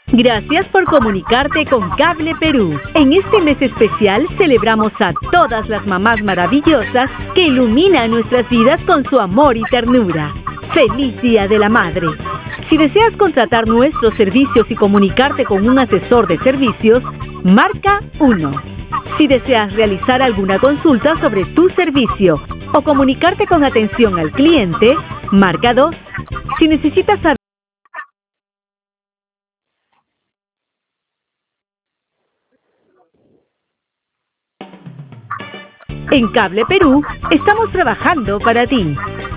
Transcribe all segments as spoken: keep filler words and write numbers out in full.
Gracias por comunicarte con Cable Perú. En este mes especial celebramos a todas las mamás maravillosas que iluminan nuestras vidas con su amor y ternura. ¡Feliz Día de la Madre! Si deseas contratar nuestros servicios y comunicarte con un asesor de servicios, marca uno. Si deseas realizar alguna consulta sobre tu servicio o comunicarte con atención al cliente, marca dos. Si necesitas saber En Cable Perú, estamos trabajando para ti.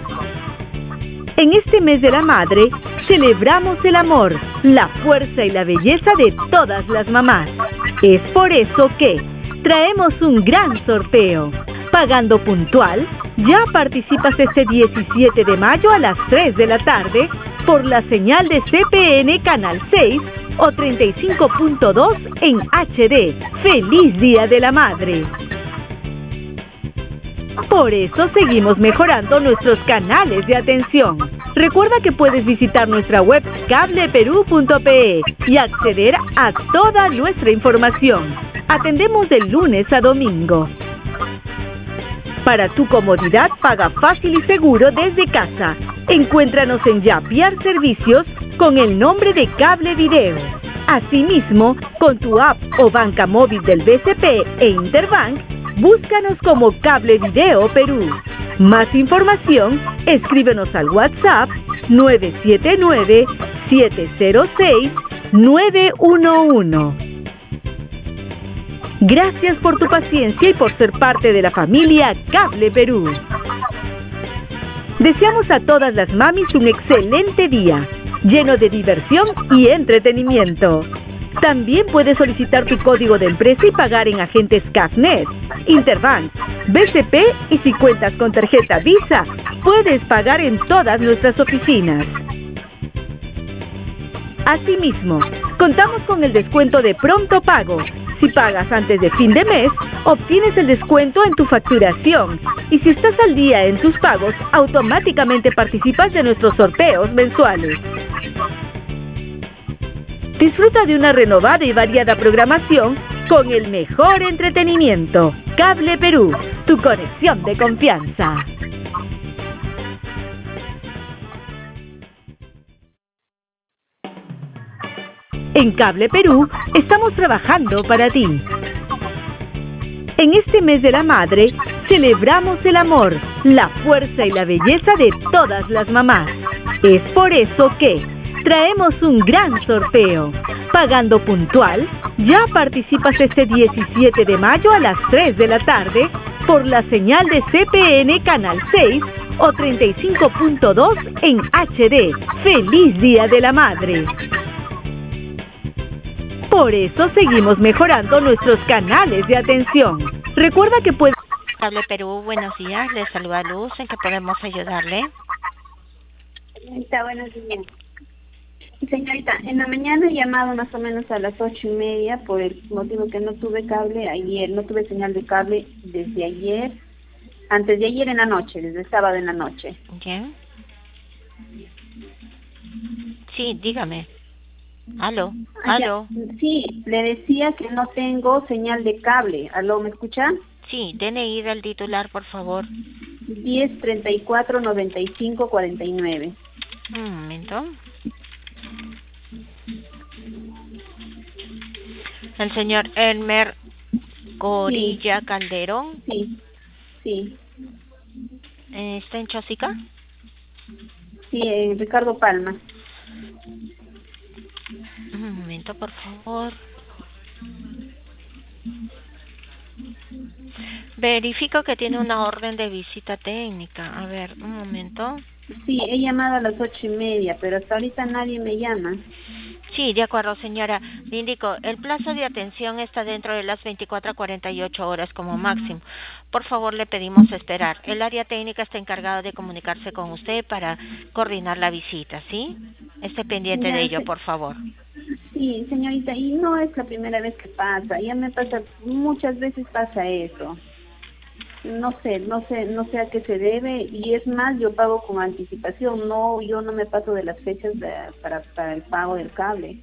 En este mes de la madre, celebramos el amor, la fuerza y la belleza de todas las mamás. Es por eso que traemos un gran sorteo. Pagando puntual, ya participas este diecisiete de mayo a las tres de la tarde por la señal de C P N Canal seis o treinta y cinco punto dos en H D. ¡Feliz Día de la Madre! Por eso seguimos mejorando nuestros canales de atención. Recuerda que puedes visitar nuestra web cable perú punto pe y acceder a toda nuestra información. Atendemos de lunes a domingo. Para tu comodidad, paga fácil y seguro desde casa. Encuéntranos en Yapiar Servicios con el nombre de Cable Video. Asimismo, con tu app o banca móvil del B C P e Interbank, búscanos como Cable Video Perú. Más información, escríbenos al WhatsApp nueve siete nueve, siete cero seis, nueve uno uno. Gracias por tu paciencia y por ser parte de la familia Cable Perú. Deseamos a todas las mamis un excelente día, lleno de diversión y entretenimiento. También puedes solicitar tu código de empresa y pagar en agentes Cafnet, Interbank, B C P y si cuentas con tarjeta Visa, puedes pagar en todas nuestras oficinas. Asimismo, contamos con el descuento de pronto pago. Si pagas antes de fin de mes, obtienes el descuento en tu facturación. Y si estás al día en tus pagos, automáticamente participas de nuestros sorteos mensuales. Disfruta de una renovada y variada programación con el mejor entretenimiento. Cable Perú, tu conexión de confianza. En Cable Perú, estamos trabajando para ti. En este mes de la madre, celebramos el amor, la fuerza y la belleza de todas las mamás. Es por eso que traemos un gran sorteo. Pagando puntual, ya participas este diecisiete de mayo a las tres de la tarde por la señal de C P N Canal seis o treinta y cinco punto dos en H D. ¡Feliz Día de la Madre! Por eso seguimos mejorando nuestros canales de atención. Recuerda que puedes... Cable Perú, buenos días. Les saluda Luz. ¿En qué podemos ayudarle? Señorita, buenos días. Señorita, en la mañana he llamado más o menos a las ocho y media por el motivo que no tuve cable ayer, no tuve señal de cable desde ayer, antes de ayer en la noche, desde el sábado en la noche. ¿Qué? Sí, dígame. ¿Aló? ¿Aló? Sí, le decía que no tengo señal de cable. ¿Aló, me escucha? Sí, D N I del titular, por favor. diez, treinta y cuatro, noventa y cinco, cuarenta y nueve. Un momento. El señor Elmer Corilla sí. Calderón. Sí, sí. ¿Está en Chosica? Sí, eh, Ricardo Palma. Un momento, por favor. Verifico que tiene una orden de visita técnica. A ver, un momento. Sí, he llamado a las ocho y media, pero hasta ahorita nadie me llama. Sí, de acuerdo, señora. Le indico, el plazo de atención está dentro de las veinticuatro a cuarenta y ocho horas como máximo. Por favor, le pedimos esperar. El área técnica está encargada de comunicarse con usted para coordinar la visita, ¿sí? Esté pendiente ya, de ello, por favor. Sí, señorita, y no es la primera vez que pasa. Ya me pasa, muchas veces pasa eso. No sé, no sé, no sé a qué se debe, y es más, yo pago con anticipación, no, yo no me paso de las fechas de, para, para el pago del cable.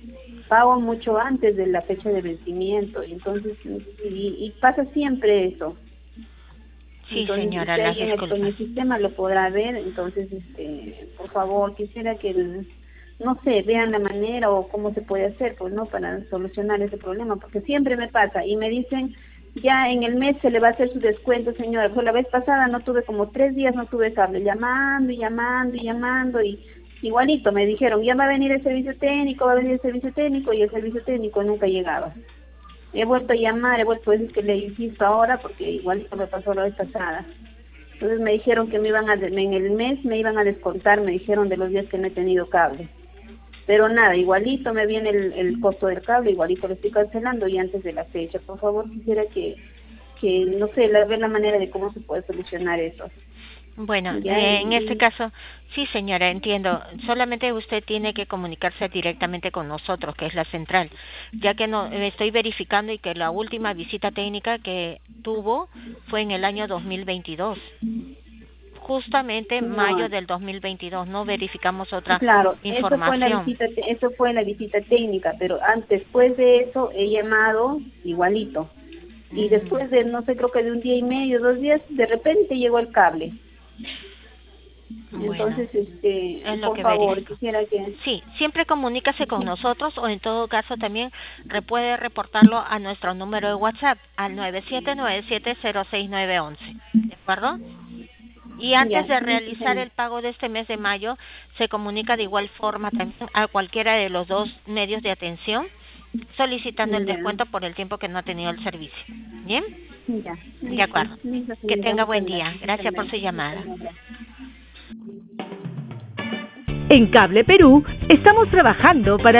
pago mucho antes de la fecha de vencimiento, y entonces, y, y pasa siempre eso. Sí, entonces, señora, si las alguien en disculpas. el sistema lo podrá ver, entonces, este, por favor, quisiera que, el, no sé, vean la manera o cómo se puede hacer, pues, ¿no?, para solucionar ese problema, porque siempre me pasa, y me dicen, ya en el mes se le va a hacer su descuento, señora. Pues la vez pasada no tuve, como tres días no tuve cable, llamando y llamando y llamando, y igualito me dijeron, ya va a venir el servicio técnico, va a venir el servicio técnico, y el servicio técnico nunca llegaba. He vuelto a llamar, he vuelto a decir que le insisto ahora, porque igualito me pasó la vez pasada. Entonces me dijeron que me iban a, en el mes me iban a descontar, me dijeron, de los días que no he tenido cable. Pero nada, igualito me viene el, el costo del cable, igualito lo estoy cancelando y antes de la fecha. Por favor, quisiera que, que no sé, la, ver la manera de cómo se puede solucionar eso. Bueno, Ya, eh, en y, este caso, sí, señora, entiendo. Solamente usted tiene que comunicarse directamente con nosotros, que es la central, ya que no estoy verificando y que la última visita técnica que tuvo fue en el año dos mil veintidós. Justamente en mayo no, del dos mil veintidós, no verificamos otra claro, eso fue la información. visita, eso fue la visita técnica, pero antes, después de eso he llamado igualito. Y Mm. después de, no sé, creo que de un día y medio, dos días, de repente llegó el cable. Bueno, Entonces, este, es lo por que favor, verifico. quisiera que... Sí, siempre comunícase con nosotros o en todo caso también re- puede reportarlo a nuestro número de WhatsApp al nueve siete nueve siete cero seis nueve uno uno. ¿De acuerdo? Y antes Ya, de listo, realizar señor. el pago de este mes de mayo, se comunica de igual forma también a cualquiera de los dos medios de atención solicitando el Ya, descuento por el tiempo que no ha tenido el servicio. ¿Bien? ya, De listo, acuerdo. listo, Que señorita, tenga muchas buen día. gracias, muchas Gracias por su gracias, llamada. muchas gracias. En Cable Perú estamos trabajando para